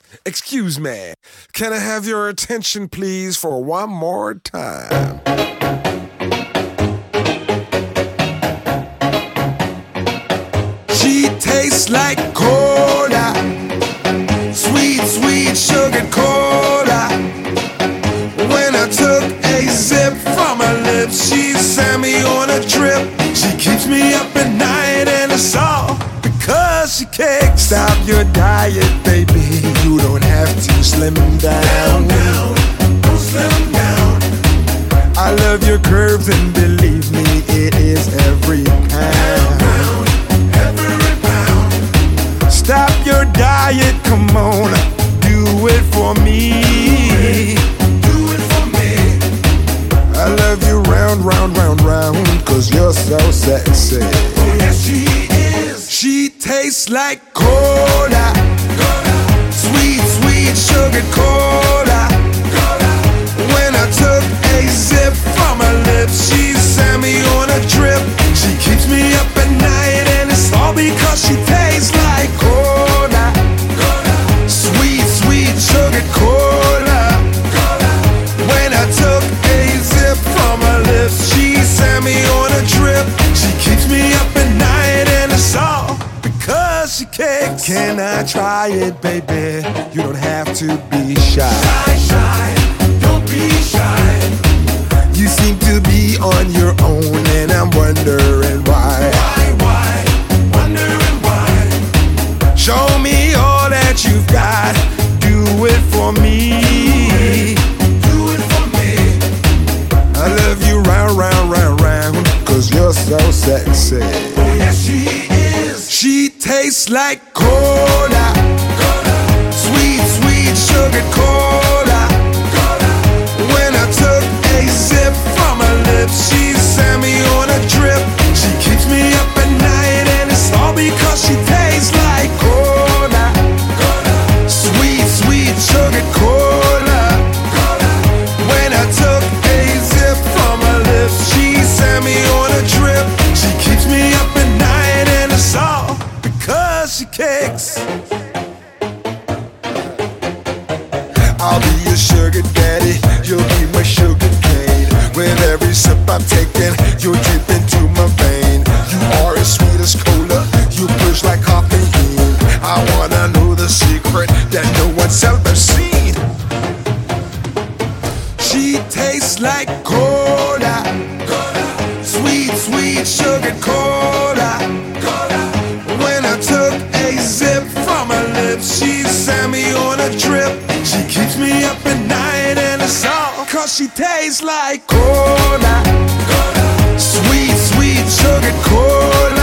Excuse me, can I have your attention please for one more time? She tastes like cola, sweet, sweet sugar cola. When I took a sip from her lips, she sent me on a trip. She keeps me up at night and it's all because she kicks. Stop your diet, baby, you don't have to slim down. Don't slim down. I love your curves and believe me, it is every pound. Every pound. Stop your diet, come on, do it for me. I love you round, round, round, round, cause you're so sexy. Oh yes she is. She tastes like cola, sweet, sweet sugar cola. When I took a sip from her lips, she sent me on a trip. She keeps me up at night and it's all because she tastes like cola, sweet, sweet sugar cola. When I took a sip from her lips, she sent me on a trip. She keeps me up at night and it's all because she kicks. Can I try it, baby? You don't have to be shy. Shy, shy, don't be shy. You seem to be on your own and I'm wondering why. Why, wondering why. Show me all that you've got, do it for me. I love you round, round, round, round, cause you're so sexy. Oh yes she is. She tastes like cola, sweet, sweet sugar cola. When I took a sip from her lips, she sent me on a trip. She keeps me up at night and it's all because she tastes like cola, sweet, sweet sugar cola. When I took a sip from her lips, she sent me on a trip. She keeps me up at night and it's all because she kicks. I'll be your sugar daddy, you'll be my sugar cane. With every sip I'm taking, you'll drip into my vein. You are as sweet as cola, you push like caffeine. I wanna know the secret that no one's ever seen. She tastes like cola, sweet, sweet sugar cola. When I took a sip from her lips, she sent me on a trip. She keeps me up at night and it's all cause she tastes like cola, sweet, sweet sugar cola.